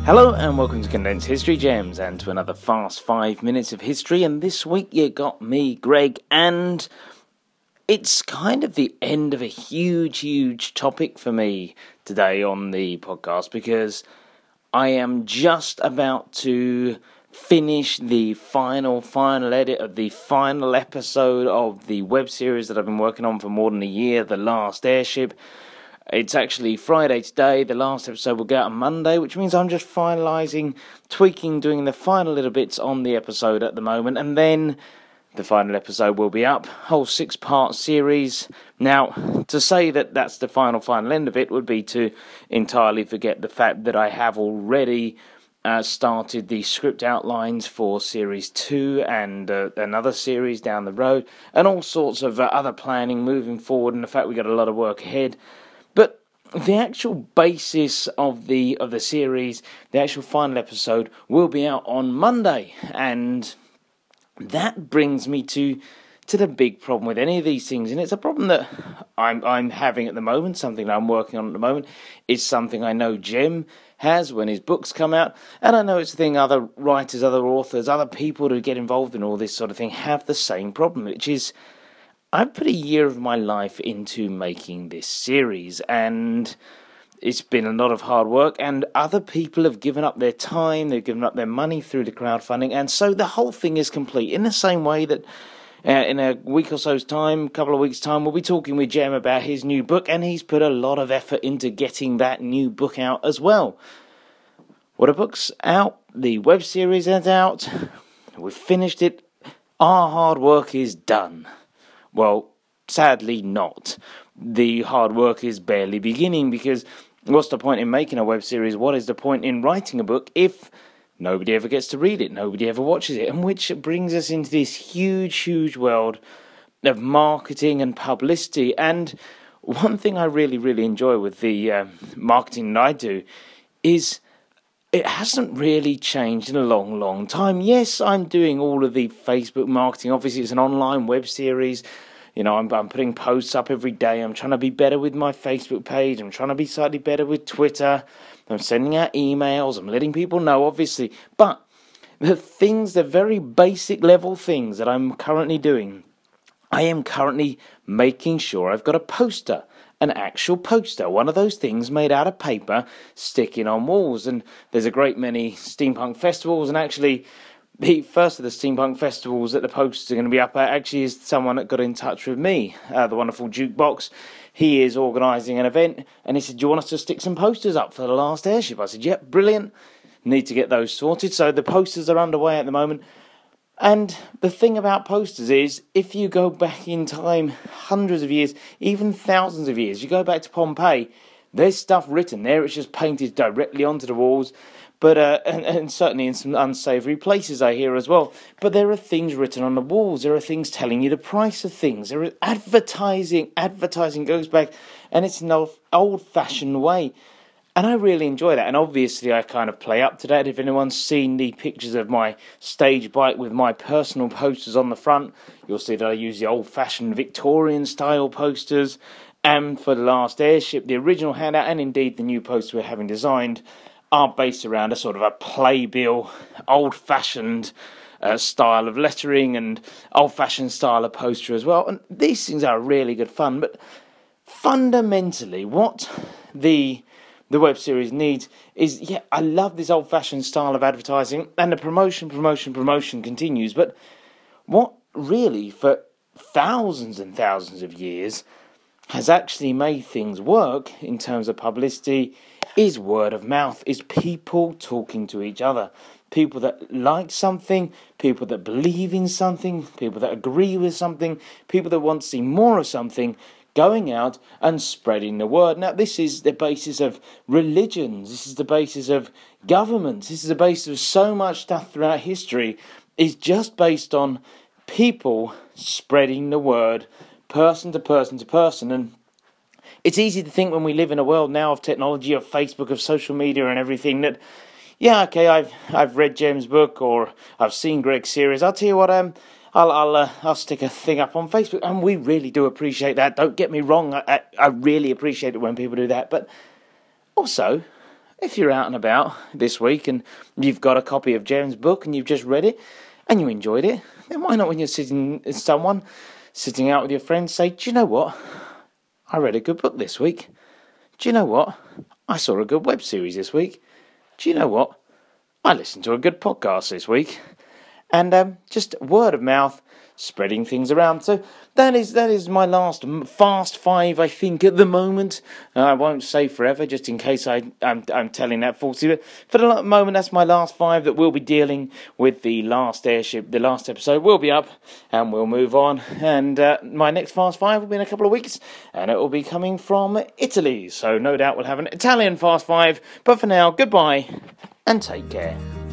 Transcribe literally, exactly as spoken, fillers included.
Hello and welcome to Condensed History Gems and to another fast five minutes of history. And this week you got me, Greg, and it's kind of the end of a huge, huge topic for me today on the podcast because I am just about to finish the final, final edit of the final episode of the web series that I've been working on for more than a year, The Last Airship. It's actually Friday today. The last episode will go out on Monday, which means I'm just finalising, tweaking, doing the final little bits on the episode at the moment, and then the final episode will be up. Whole six-part series. Now, to say that that's the final, final end of it would be to entirely forget the fact that I have already uh, started the script outlines for Series two and uh, another series down the road, and all sorts of uh, other planning moving forward, and the fact we've got a lot of work ahead. But the actual basis of the of the series, the actual final episode, will be out on Monday, and that brings me to to the big problem with any of these things, and it's a problem that I'm I'm having at the moment, something that I'm working on at the moment. It's something I know Jem has when his books come out, and I know it's a thing other writers, other authors, other people who get involved in all this sort of thing have the same problem, which is I've put a year of my life into making this series, and it's been a lot of hard work, and other people have given up their time, they've given up their money through the crowdfunding, and so the whole thing is complete. In the same way that uh, in a week or so's time, a couple of weeks' time, we'll be talking with Jem about his new book, and he's put a lot of effort into getting that new book out as well. Well, the book's out, the web series is out, we've finished it, our hard work is done. Well, sadly not. The hard work is barely beginning, because what's the point in making a web series? What is the point in writing a book if nobody ever gets to read it, nobody ever watches it? And which brings us into this huge, huge world of marketing and publicity. And one thing I really, really enjoy with the uh, marketing that I do is it hasn't really changed in a long, long time. Yes, I'm doing all of the Facebook marketing. Obviously, it's an online web series. You know, I'm, I'm putting posts up every day. I'm trying to be better with my Facebook page. I'm trying to be slightly better with Twitter. I'm sending out emails. I'm letting people know, obviously. But the things, the very basic level things that I'm currently doing, I am currently making sure I've got a poster. An actual poster, one of those things made out of paper, sticking on walls. And there's a great many steampunk festivals, and actually the first of the steampunk festivals that the posters are going to be up at actually is someone that got in touch with me, uh, the wonderful Jukebox. He is organising an event, and he said, do you want us to stick some posters up for The Last Airship? I said, yep, brilliant, need to get those sorted. So the posters are underway at the moment. And the thing about posters is, if you go back in time hundreds of years, even thousands of years, you go back to Pompeii, there's stuff written there, it's just painted directly onto the walls, but uh, and, and certainly in some unsavoury places I hear as well. But there are things written on the walls, there are things telling you the price of things, there are advertising, advertising goes back, and it's an old, old-fashioned way. And I really enjoy that, and obviously I kind of play up to that. If anyone's seen the pictures of my stage bike with my personal posters on the front, you'll see that I use the old-fashioned Victorian-style posters. And for The Last Airship, the original handout, and indeed the new poster we're having designed, are based around a sort of a playbill, old-fashioned uh, style of lettering and old-fashioned style of poster as well. And these things are really good fun, but fundamentally what the... the web series needs is, yeah, I love this old-fashioned style of advertising, and the promotion, promotion, promotion continues, but what really, for thousands and thousands of years, has actually made things work in terms of publicity is word of mouth, is people talking to each other. People that like something, people that believe in something, people that agree with something, people that want to see more of something, going out and spreading the word. Now, this is the basis of religions, this is the basis of governments, this is the basis of so much stuff throughout history, is just based on people spreading the word, person to person to person. And it's easy to think when we live in a world now of technology, of Facebook, of social media and everything, that, yeah, okay, I've I've read Jem's book, or I've seen Greg's series, I'll tell you what, um, I'll I'll uh, I'll stick a thing up on Facebook, and we really do appreciate that. Don't get me wrong, I, I I really appreciate it when people do that. But also, if you're out and about this week and you've got a copy of Jerem's book and you've just read it and you enjoyed it, then why not, when you're sitting with someone, sitting out with your friends, say, do you know what? I read a good book this week. Do you know what? I saw a good web series this week. Do you know what? I listened to a good podcast this week. And um, just word of mouth, spreading things around. So that is that is my last fast five, I think, at the moment. Uh, I won't say forever, just in case I, I'm, I'm telling that falsely. But for the moment, that's my last five that we'll be dealing with. The last airship, the last episode will be up, and we'll move on. And uh, my next fast five will be in a couple of weeks, and it will be coming from Italy. So no doubt we'll have an Italian fast five. But for now, goodbye, and take care.